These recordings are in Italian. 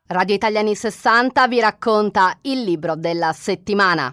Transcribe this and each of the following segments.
Radio Italia anni 60 vi racconta il libro della settimana.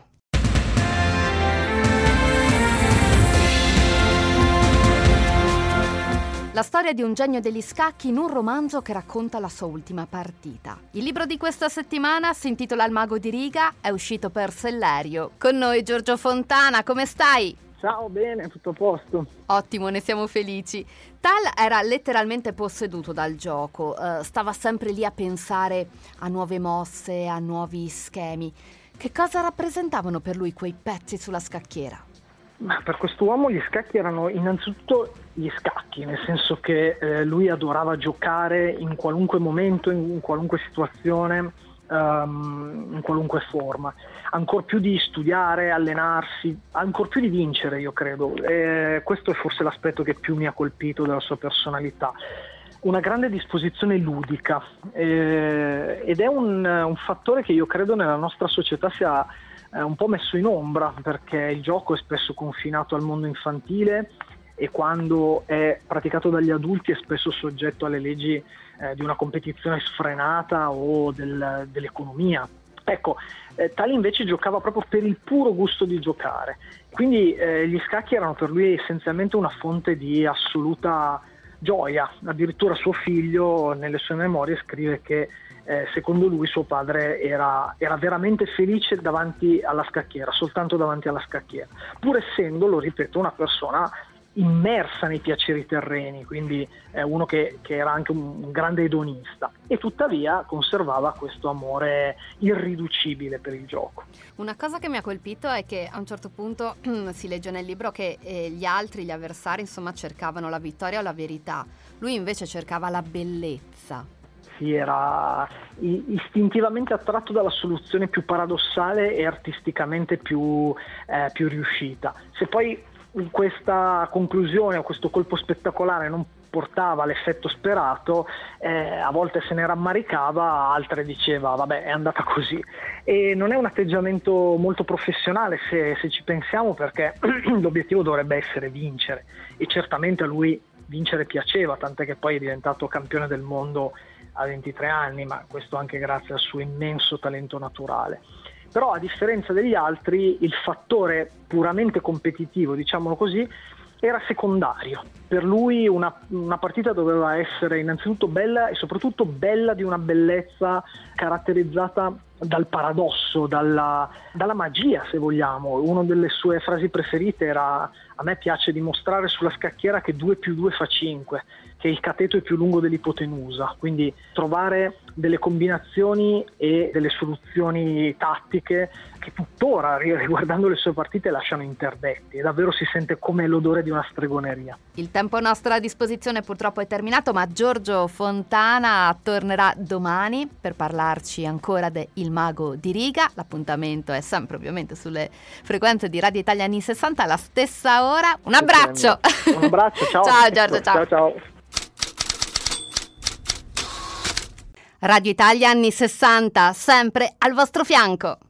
La storia di un genio degli scacchi in un romanzo che racconta la sua ultima partita. Il libro di questa settimana si intitola Il mago di Riga, è uscito per Sellerio. Con noi Giorgio Fontana, come stai? Ciao, bene, tutto a posto. Ottimo, ne siamo felici. Tal era letteralmente posseduto dal gioco, stava sempre lì a pensare a nuove mosse, a nuovi schemi. Che cosa rappresentavano per lui quei pezzi sulla scacchiera? Ma per quest'uomo gli scacchi erano innanzitutto gli scacchi, nel senso che lui adorava giocare in qualunque momento, in qualunque situazione, in qualunque forma. Ancor più di studiare, allenarsi, ancor più di vincere, io credo. Questo è forse l'aspetto che più mi ha colpito della sua personalità. Una grande disposizione ludica, ed è un fattore che io credo nella nostra società sia un po' messo in ombra, perché il gioco è spesso confinato al mondo infantile e quando è praticato dagli adulti è spesso soggetto alle leggi di una competizione sfrenata o dell'economia. Ecco, Tal invece giocava proprio per il puro gusto di giocare, quindi gli scacchi erano per lui essenzialmente una fonte di assoluta gioia. Addirittura suo figlio nelle sue memorie scrive che secondo lui suo padre era veramente felice davanti alla scacchiera, soltanto davanti alla scacchiera, pur essendo, lo ripeto, una persona immersa nei piaceri terreni, quindi uno che era anche un grande edonista, e tuttavia conservava questo amore irriducibile per il gioco. Una cosa che mi ha colpito è che a un certo punto si legge nel libro che gli avversari, insomma, cercavano la vittoria o la verità. Lui invece cercava la bellezza. Sì, era istintivamente attratto dalla soluzione più paradossale e artisticamente più riuscita. Se poi questa conclusione o questo colpo spettacolare non portava l'effetto sperato, a volte se ne rammaricava, altre diceva vabbè, è andata così. E non è un atteggiamento molto professionale se ci pensiamo, perché l'obiettivo dovrebbe essere vincere, e certamente a lui vincere piaceva, tant'è che poi è diventato campione del mondo a 23 anni, ma questo anche grazie al suo immenso talento naturale. Però a differenza degli altri il fattore puramente competitivo, diciamolo così, era secondario. Per lui una partita doveva essere innanzitutto bella e soprattutto bella di una bellezza caratterizzata dal paradosso, dalla magia, se vogliamo. Una delle sue frasi preferite era: a me piace dimostrare sulla scacchiera che 2 più 2 fa 5, che il cateto è più lungo dell'ipotenusa. Quindi trovare delle combinazioni e delle soluzioni tattiche che tuttora, riguardando le sue partite, lasciano interdetti, e davvero si sente come l'odore di una stregoneria. Il tempo a nostra disposizione purtroppo è terminato, ma Giorgio Fontana tornerà domani per parlarci ancora de Il mago di Riga. L'appuntamento è sempre ovviamente sulle frequenze di Radio Italia anni 60 alla stessa ora. Un abbraccio! Un abbraccio, ciao! Ciao Giorgio, ciao! Ciao! Radio Italia anni 60, sempre al vostro fianco.